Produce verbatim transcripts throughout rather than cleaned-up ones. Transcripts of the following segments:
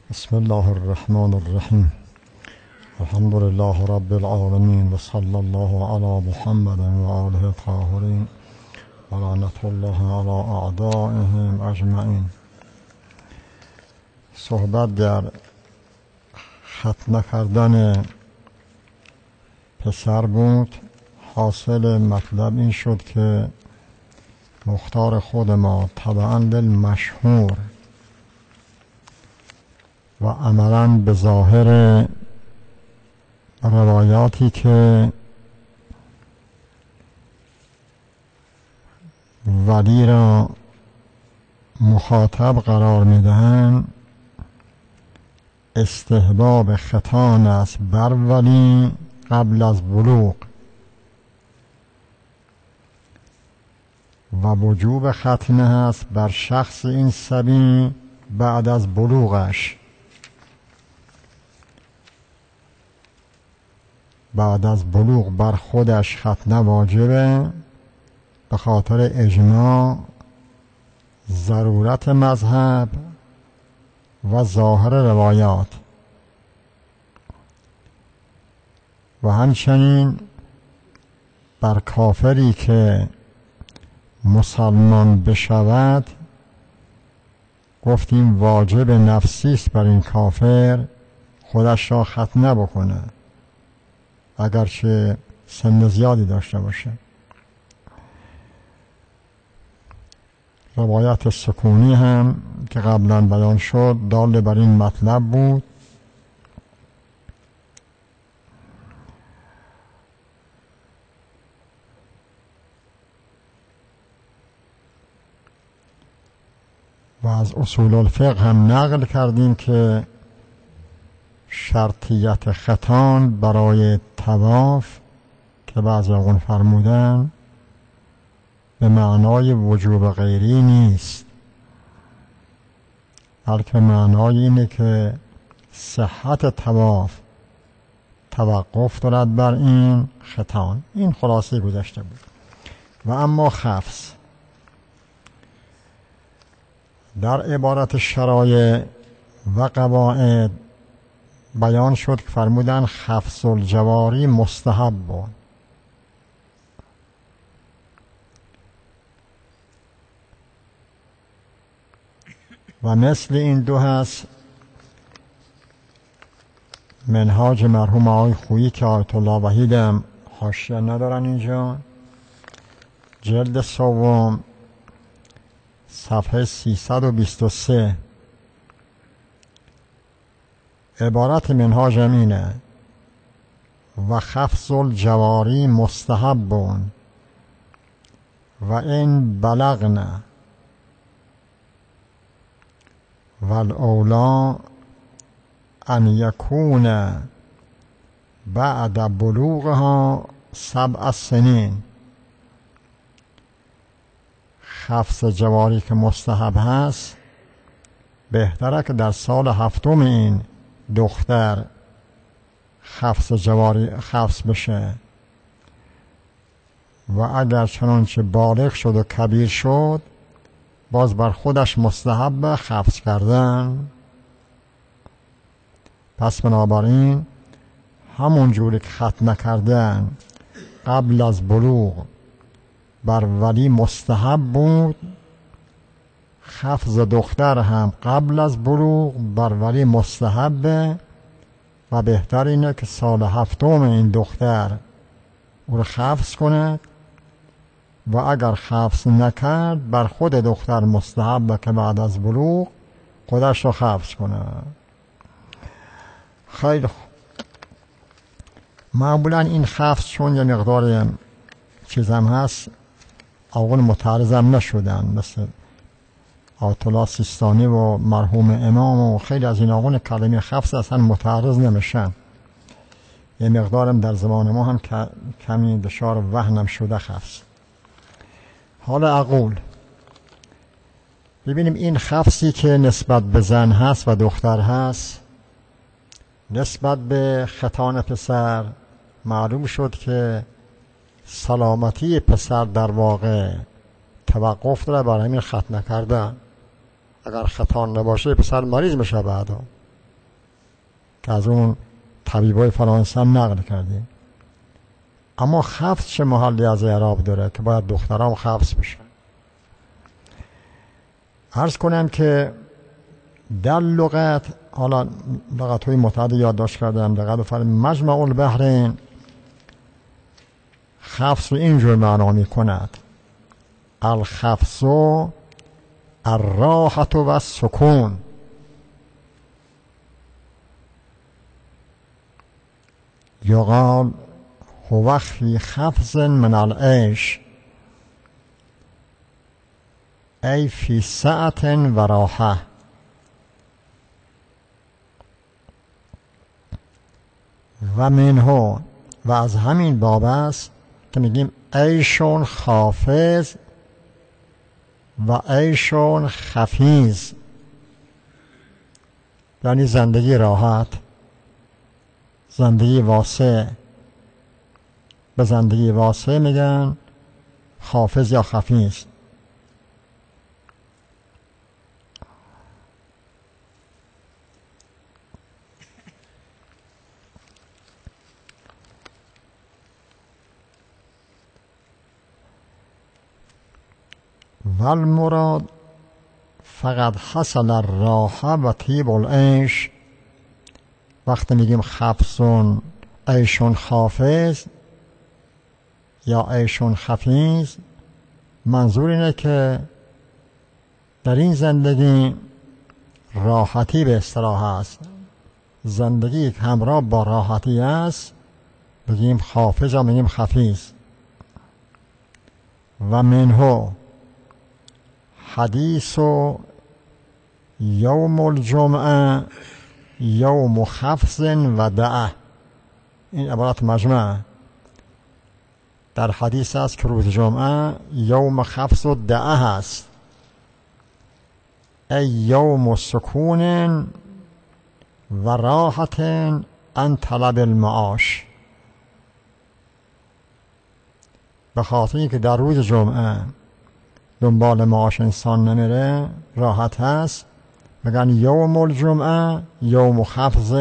بسم الله الرحمن الرحیم. الحمد لله رب العالمین و صلی الله علی محمد و آله الطاهرین و لعنت الله علی اعدائهم اجمعین. صحبت در ختم نکردن پسر بود. حاصل مطلب این شد که مختار خود ما طبعاً للمشهور و عملاً به ظاهر روایاتی که ولی را مخاطب قرار میدهند استحباب ختان است بر ولی قبل از بلوغ و وجوب ختنه است بر شخص این صبی بعد از بلوغش. بعد از بلوغ بر خودش ختنه واجبه به خاطر اجماع، ضرورت مذهب و ظاهر روایات، و همچنین بر کافری که مسلمان بشود گفتیم واجب نفسی است بر این کافر خودش را ختنه بکنه اگرچه سن زیادی داشته باشه. روایت سکونی هم که قبلا بیان شد دال بر این مطلب بود. و از اصول الفقه هم نقل کردیم که شرطیت ختان برای طواف که بعضی اون فرمودن به معنای وجوب غیری نیست، بلکه معنای اینه که صحت طواف توقف دارد بر این ختان. این خلاصه گذشته بود. و اما خفض در عبارت شرایع و قواعد بیان شد که فرمودن خفض الجواری مستحب بود. و مثل این دو هست منهاج مرحوم آقای خویی که آیت الله وحید هم حاشیه ندارن اینجا، جلد سوم صفحه سیصد و بیست و سه. عبارت منهاج اینه و خفض الجواری مستحبون و این بلغنا والاولا ان یکون بعد بلوغها سبع سنین. خفض جواری که مستحب هست بهتره که در سال هفتم این دختر خفض جواری خفض بشه، و اگر چنانچه بالغ شد و کبیر شد باز بر خودش مستحب خفض کردن. پس بنابراین همون جوری که ختنه کردن قبل از بلوغ بر ولی مستحب بود، خفض دختر هم قبل از بلوغ بر ولی مستحبه و بهتر اینه که سال هفتم این دختر او رو خفض کند، و اگر خفض نکرد بر خود دختر مستحبه که بعد از بلوغ خودش رو خفض کند. خیلی خوب. معمولا این خفض چون یه مقدار چیزم هست آقایون متعرضم نشدن، مثل آیت الله سیستانی و مرحوم امام و خیلی از این آقایون کلمه خفض اصلا متعرض نمیشن. یه مقدارم در زمان ما هم کمی دچار وهنم شده خفض. حالا اقول ببینیم این خفضی که نسبت به زن هست و دختر هست، نسبت به ختان پسر معلوم شد که سلامتی پسر در واقع توقف داره برای همین ختنه کردن. اگر ختان نباشه پسر مریض میشه بعدا. که از اون طبیبای فرانسه هم نقل کردیم. اما خفض چه محلی از اعراب داره که باید دخترام خفض بشن؟ عرض کنم که در لغت، حالا لغت های متعدد یادداشت کردم، دقت بفرمایید، مجمع البحرین خفض رو اینجور معنا می کند: الخفض الراحة و السکون. یقال هو فی خفض من العیش ای فی سعة و راحة. و منه، و از همین باب است که میگیم عیشون خافض و عیشون خفیض، یعنی زندگی راحت، زندگی واسع. به زندگی واسع میگن خافض یا خفیض. والمراد فقط حصل الراحه و طیب العیش. وقتی میگیم خفضون عیشون خافض یا عیشون خفیض، منظور اینه که در این زندگی راحتی به اصطلاح است. زندگی که همراه با راحتی است بگیم خافض یا بگیم خفیض. و منه حدیث یوم الجمعه یوم خفض و دعه. این عبارت مجمع در حدیث است که روز جمعه یوم خفض و دعه است، ای یوم سکون و راحت عن طلب المعاش. به خاطر اینکه در روز جمعه دنبال معاش انسان نمیره، راحت هست، بگن یوم الجمعه یوم خفض.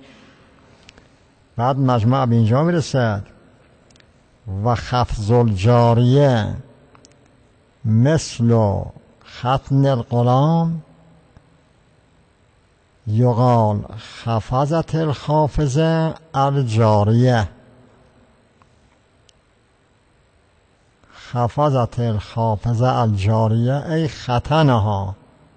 بعد مجمع به اینجا میرسد و خفض الجاریه مثل ختن الغلام یقال خفضت الخافضه الجاریه. خفضت الخافضه الجاریه ای ختنها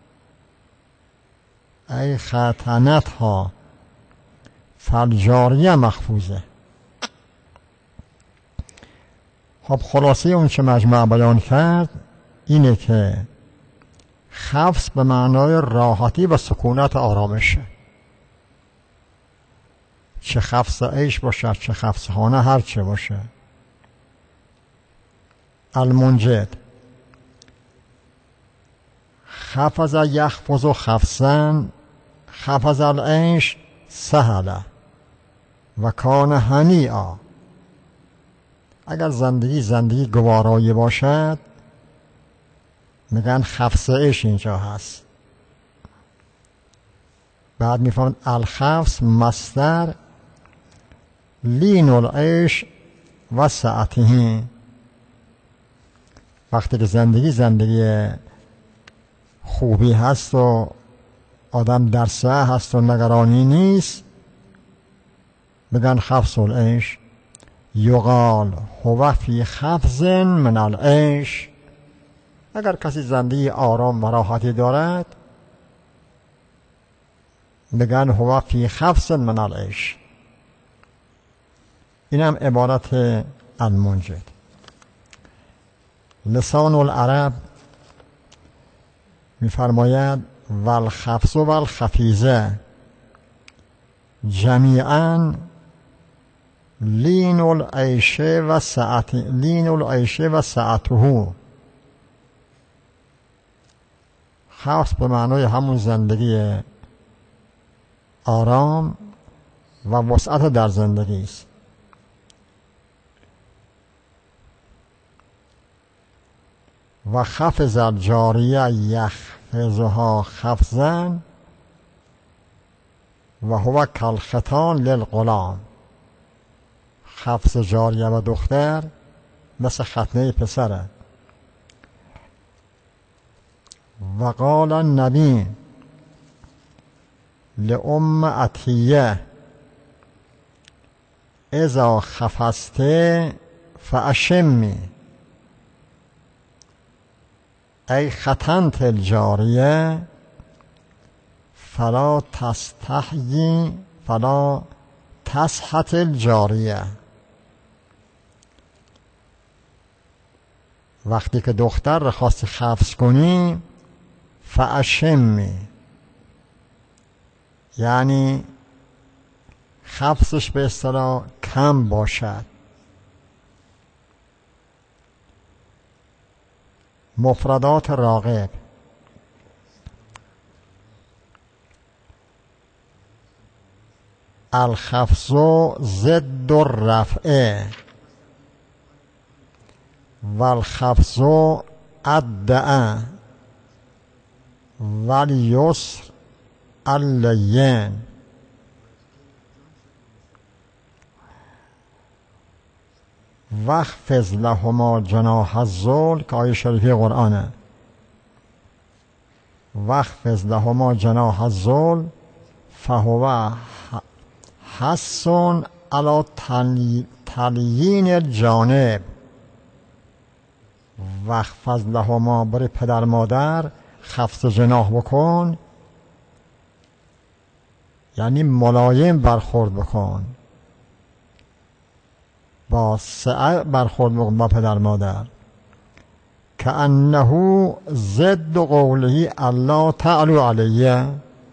ای ختنتها فالجاریه مخفوضه. خب خلاصه اون چه مجمع بیان کرد اینه که خفض به معنای راحتی و سکونت آرامشه، چه خفض عیش باشه چه خفض خانه، هر چه باشه. المنجد خفض یخفض خفضا خفض العیش سهله و کان هنیئا. اگر زندگی زندگی گوارایی باشد میگن خفض عیش اینجا هست. بعد میفهمد الخفض مصدر لین العیش و سعته. وقتی که زندگی زندگی خوبی هست و آدم در سعه هست و نگرانی نیست، بگن خفض العیش. یقال هو فی خفض من العیش. اگر کسی زندگی آرام و راحتی دارد بگن هو فی خفض من العیش. اینم عبارت المنجد. لسان العرب می‌فرماید والخفض والخفیضه جمیعا لین العیش و سعت لین العیش و سعته. خفض به معنای همون زندگی آرام و وسعت در زندگی است. و خفض الجاریه یخفضها خفضا و هو کالختان للغلام. خفض جاریه و دختر مثل ختنه پسره. و قال النبی لأم عطیه اذا خفست فاشمی، ای ختنت الجاریه فلا تستحیی فلا تسحت الجاریه. وقتی که دختر رو خواستی خفض کنی، فاشمی یعنی خفضش به اصطلاح کم باشد. مفردات راغب: الخفض ضد الرفع والخفض الدع والیسر اللین. واخفض لهما جناح الذل که آیه شریفه قرآنه. واخفض لهما جناح الذل فهو حث علی تلین الجانب. واخفض لهما برای پدر مادر خفض جناح بکن، یعنی ملایم برخورد بکن، با سعه برخورد بکن با پدر مادر. که انه ضد قوله الله تعالی علیه.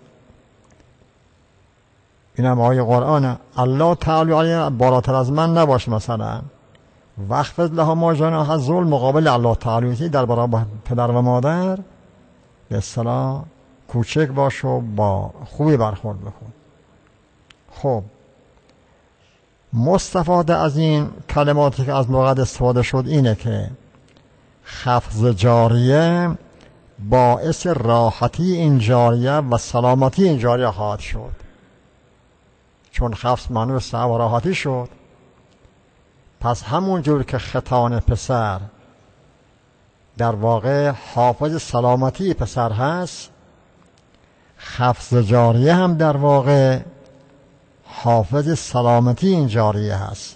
اینم آیه قرآنه. الله تعالی علیه بالاتر از من نباش. مثلا واخفض لهما جناح الذل مقابل الله تعالی در برابر پدر و مادر به اصطلاح کوچک باش و با خوبی برخورد بکن. خب مستفاده از این کلماتی که از لغت استفاده شد اینه که خفض جاریه باعث راحتی این جاریه و سلامتی این جاریه خواهد شد. چون خفض معنی صحت و راحتی شد، پس همون جور که ختان پسر در واقع حافظ سلامتی پسر هست، خفض جاریه هم در واقع حافظ سلامتی این جاریه هست.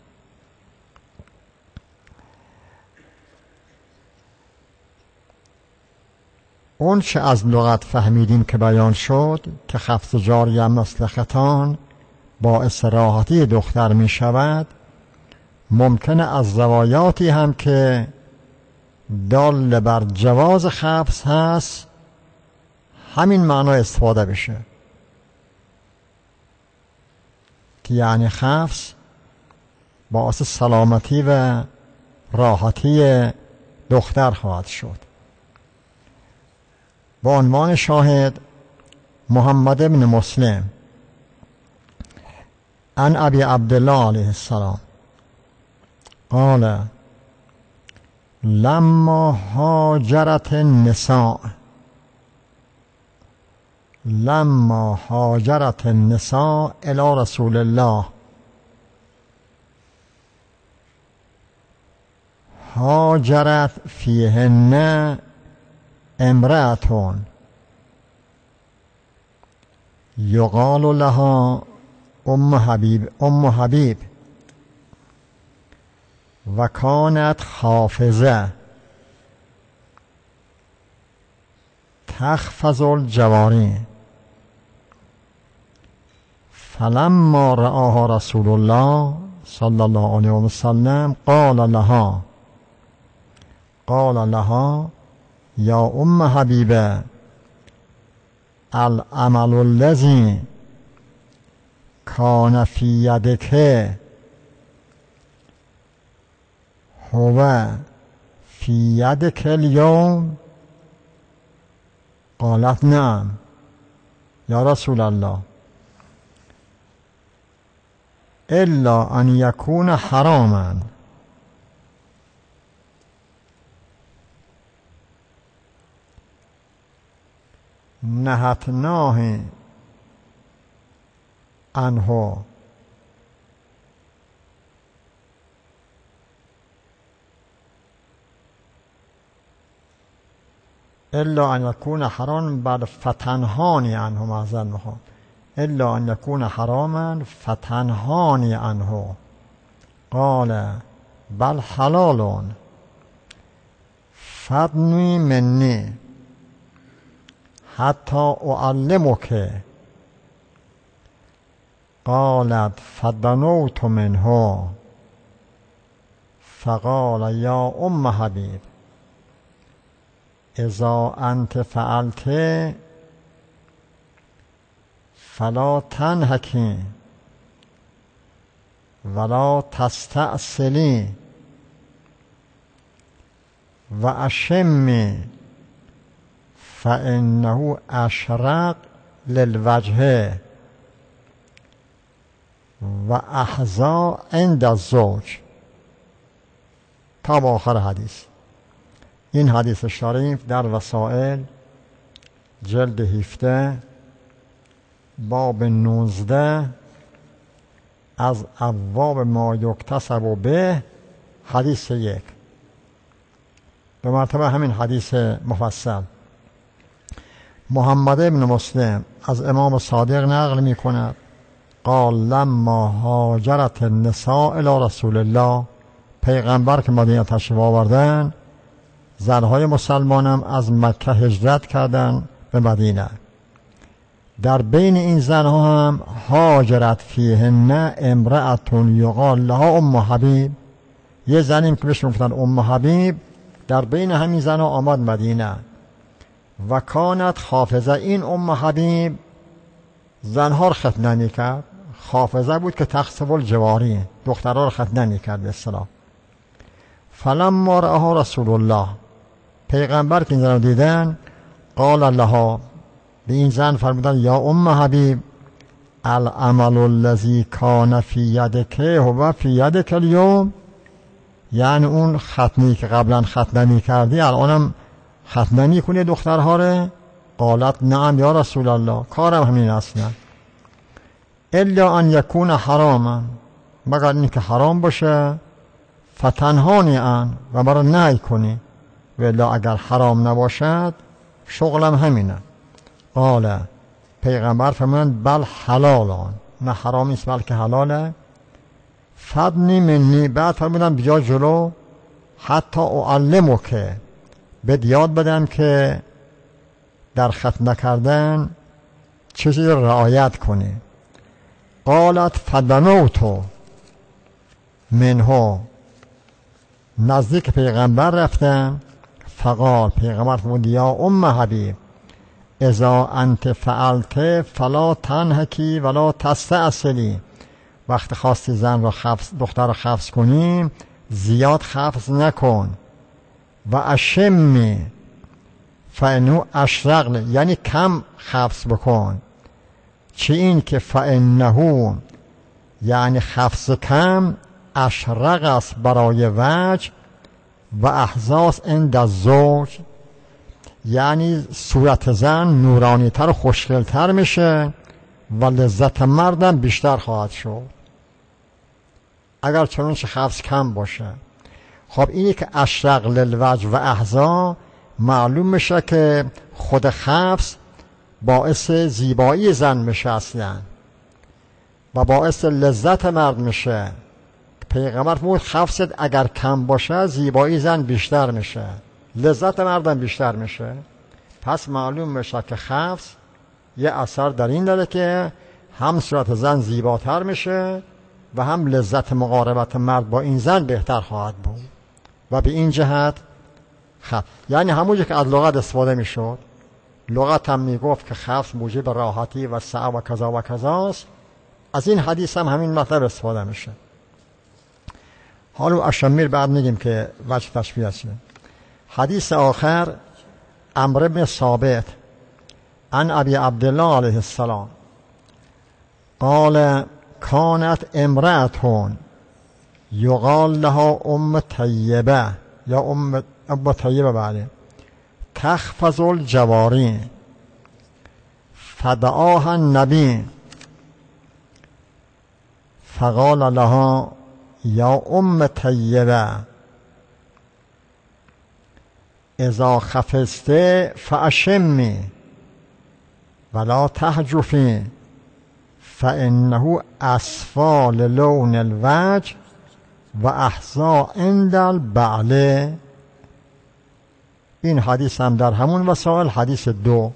اون چه از لغت فهمیدیم که بیان شد که خفض جاریه مثل ختان باعث راحتی دختر می شود، ممکنه از زوایاتی هم که دال بر جواز خفض هست همین معنا استفاده بشه، که یعنی خفض باعث سلامتی و راحتی دختر خواهد شد. با عنوان شاهد محمد بن مسلم عن ابی عبدالله علیه السلام قال لما هاجرت النساء لما هاجرت النساء الى رسول الله هاجرت فیهن امرأة یقال لها ام حبیب ام حبیب و کانت حافظه تخفض الجواری. فلما رآها رسول الله صلی الله علیه وسلم قال لها قال لها یا ام حبیبه العمل الذی کان فی یدک هو فی یدک اليوم. قالت نعم یا رسول الله الا ان یکون حراما. نهتناه عنه الا ان یکون حرام بعد فتنهانی عنه معذرت میخوام الا ان یکون حراما فتنهانی عنه قال بل حلال فدنی منی حتی اعلمک قالت فدنوت منه فقال یا ام حبیب اذا انت فعلت فلا تنهکی ولا تستأصلی و اشمی فانه اشرق للوجه و احظى عند الزوج. تا با آخر حدیث. این حدیث شریف در وسائل جلد هفده باب نوزده از ابواب ما یکتسب به حدیث یک، به مرتبه همین حدیث مفصل. محمد ابن مسلم از امام صادق نقل می کند قال لما هاجرت النساء الی رسول الله، پیغمبر که مدینه تشریف آوردن زنهای مسلمانم از مکه هجرت کردن به مدینه. در بین این زنها هم هاجرت فیهن امرأتون یقال لها ام حبیب، یه زنیم که بهش میگفتن ام حبیب در بین همین زنها آمد مدینه. و کانت حافظه، این ام حبیب زنها رو ختنه میکرد، حافظه بود که تخصف الجواری دخترها رو ختنه میکرد به اصطلاح. فلما رآها رسول الله، پیغمبر که این زن رو دیدن قال لها، به این زن فرمودن یا ام حبیب العمل الذی کان فی یدک هو فی یدک اليوم، یعنی اون ختنی که قبلا ختنه میکردی الانم ختنه میکنی دخترها رو؟ قالت نعم یا رسول الله، کارم همین اصلا. الا ان یکون حراما، مگر این که حرام باشه، فتنهانی ان، و مرا نهی کنی، ولی اگر حرام نباشد شغلم همینه. قال، پیغمبر فرمودند بل حلالان، نه حرام نیست بلکه حلاله. فدنی منی، بعد فرمودن بیا جلو حتی اعلمک، بهت یاد بدم که در ختنه کردن چیزی رعایت کنی. قالت فدنوتو منه، نزدیک پیغمبر رفتم. فقال، پیغمبر فرمود یا ام حبیب اذا انت فعلت فلا تنهکی ولا تستأصلی، وقت خواستی زن رو خفض، دختر رو خفض کنی زیاد خفض نکن. و اشمی فانه اشرقل، یعنی کم خفض بکن. چه این که فانه، یعنی خفض کم، اشرق است برای وجه و احساس عند الزوج، یعنی صورت زن نورانی تر و خوشگل تر میشه و لذت مردم بیشتر خواهد شد اگر چنانچه خفض کم باشه. خب اینی که اشرق للوجه و احزا، معلوم میشه که خود خفض باعث زیبایی زن میشه اصلا و باعث لذت مرد میشه. پیغمبر فرمود خفضت اگر کم باشه زیبایی زن بیشتر میشه، لذت مردم بیشتر میشه. پس معلوم میشه که خفض یه اثر در این داره که هم صورت زن زیباتر میشه و هم لذت مقاربت مرد با این زن بهتر خواهد بود. و به این جهت خفض، یعنی همونجا که از لغت استفاده میشد، لغت هم میگفت که خفض موجب راحتی و سعه و کذا و کذاست، از این حدیث هم همین مطلب استفاده میشه. حالا اشمیر بعد میگیم که وجه تشبیه است. حدیث آخر عمرو بن ثابت عن ابی عبدالله علیه السلام قال کانت امرأتون یقال لها ام طیبه یا ام ام طیبه، بعد تخفض الجواری فدعاها النبی فقال لها یا ام طیبه اذا خفست فاشمی ولا تحجفی فانه اسفال لون الوجه و احزا عند البعل. این حدیث هم در همون وسائل حدیث دو.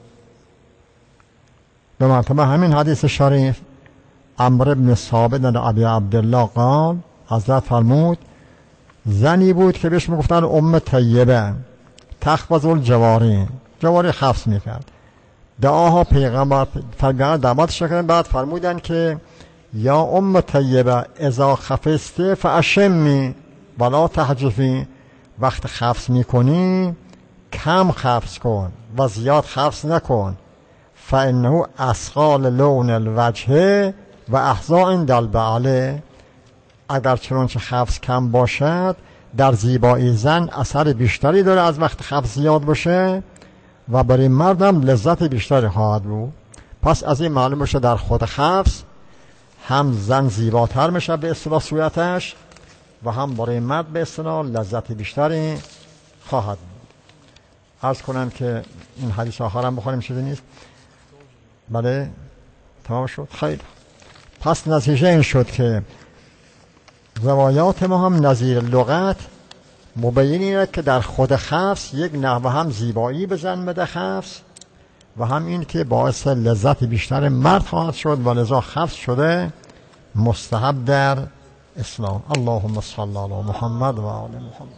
به مرتبه همین حدیث شریف عمرو بن ثابت از ابی عبدالله قال، حضرت فرمود زنی بود که بهش میگفتن ام طیبه، تخبز الجواری، جواری خفض میکرد. دعاها پیغمبر پیغمبر دعوتش کردن، بعد فرمودن که یا ام طیبه اذا خفست فاشمی ولا تحجفی، وقت خفض میکنی کم خفض کن و زیاد خفض نکن، فانه اسقال لون الوجه و احزا عند البعل. اگر چنانچه خفض کم باشد در زیبایی زن اثر بیشتری داره از وقت خفض زیاد باشه و برای مردم لذت بیشتری خواهد بود. پس از این معلوم بشه در خود خفض هم زن زیباتر میشه به اصطلاح صورتش و هم برای مرد به اصطلاح لذت بیشتری خواهد بود. عرض کنم که این حدیث آخر هم بخونیم چیزی نیست. بله تمام شد. خیلی پس نتیجه این شد که روایات ما هم نظیر لغت مبین اینه که در خود خفض یک نحوه هم زیبایی به زن بده خفض و هم این که باعث لذت بیشتر مرد خواهد شد و لذا خفض شده مستحب در اسلام. اللهم صل علی محمد و آل محمد.